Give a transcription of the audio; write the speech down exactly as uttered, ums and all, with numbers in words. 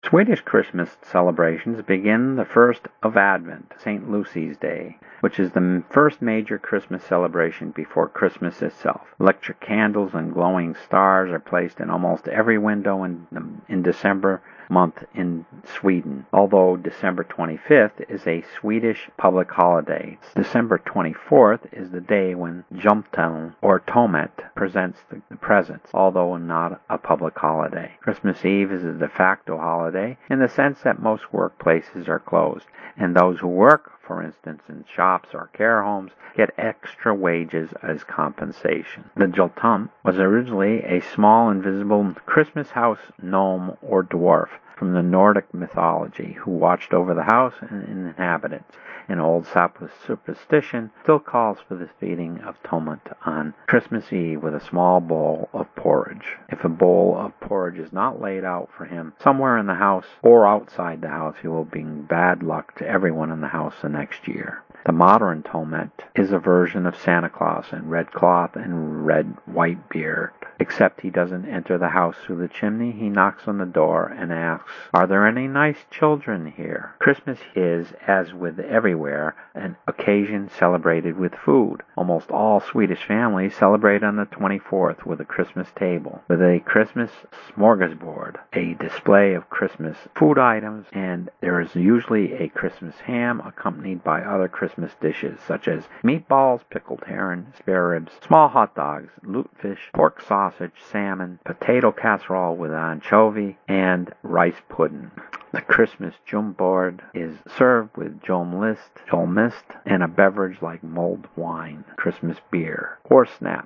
Swedish Christmas celebrations begin the first of Advent, Saint Lucy's Day, which is the first major Christmas celebration before Christmas itself. Electric candles and glowing stars are placed in almost every window in, in December month in Sweden, although December twenty-fifth is a Swedish public holiday. December twenty-fourth is the day when Jultomten or Tomet presents the, the presents, although not a public holiday. Christmas Eve is a de facto holiday in the sense that most workplaces are closed, and those who work, for instance, in shops or care homes, get extra wages as compensation. The Jultomte was originally a small invisible Christmas house gnome or dwarf from the Nordic mythology who watched over the house and inhabitants. An old superstition still calls for the feeding of Tomet on Christmas Eve with a small bowl of porridge. If a bowl of porridge is not laid out for him somewhere in the house or outside the house, he will bring bad luck to everyone in the house the next year. The modern Tomet is a version of Santa Claus in red cloth and red-white beard, except he doesn't enter the house through the chimney. He knocks on the door and asks, "Are there any nice children here?" Christmas is, as with everywhere, an occasion celebrated with food. Almost all Swedish families celebrate on the twenty-fourth with a Christmas table, with a Christmas smorgasbord, a display of Christmas food items, and there is usually a Christmas ham accompanied by other Christmas dishes such as meatballs, pickled herring, spare ribs, small hot dogs, lutefisk, pork sausage, salmon, potato casserole with anchovy, and rice pudding. The Christmas julbord is served with julmust, julmust, and a beverage like mulled wine, Christmas beer, or snap.